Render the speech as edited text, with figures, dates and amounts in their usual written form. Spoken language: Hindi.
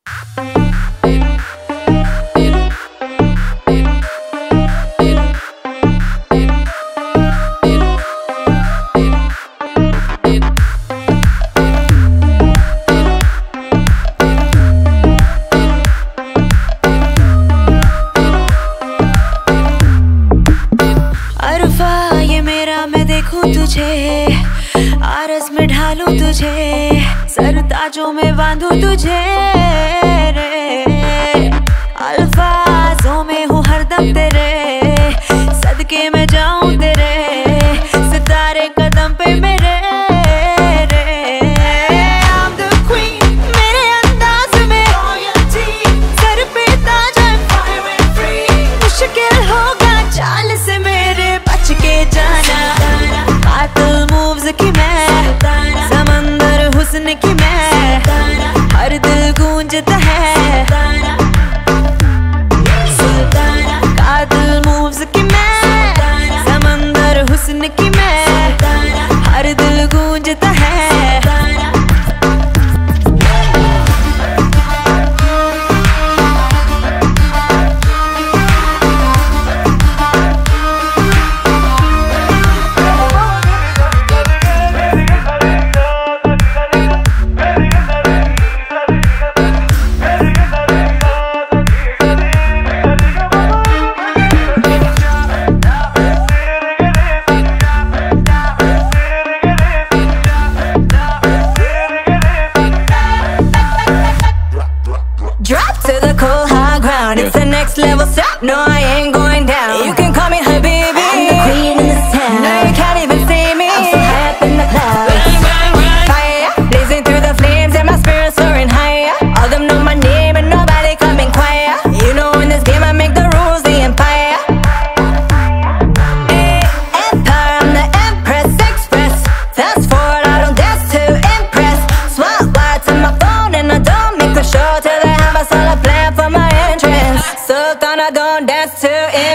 तुझे आरस में ढालूं तुझे, सरताजों में बांधूं तुझे रे। अल्फाजों में हूँ हरदम तेरे, सदके में जाऊं तेरे, सितारे कदम पे मेरे रे। I'm the queen, मेरे अंदाज में सर पे ताज, I'm fire and free। मुश्किल होगा चाल से मेरे बच के जाना, कातिल मूव्स की मैं, समंदर हुस्न की मैं, हर दिल गूंजता है। कातिल मूव्स की मैं, समंदर हुस्न की मैं, हर दिल गूंजता है। Drop to the cold high ground, it's the next level step. No, I ain't going down. You can call me Habibi, I'm the queen in this town. No, you can't even see me, I'm so high up in the clouds. Fire, blazing through the flames, and my spirit soaring higher. All them know my name, and nobody coming quiet. You know in this game I make the rules, the empire. Empire, I'm the Empress Express. Fast forward, I don't dance to impress. Swap wide to my phone, and I don't make the show till I have a solid plan for my entrance. So gonna go dance to it.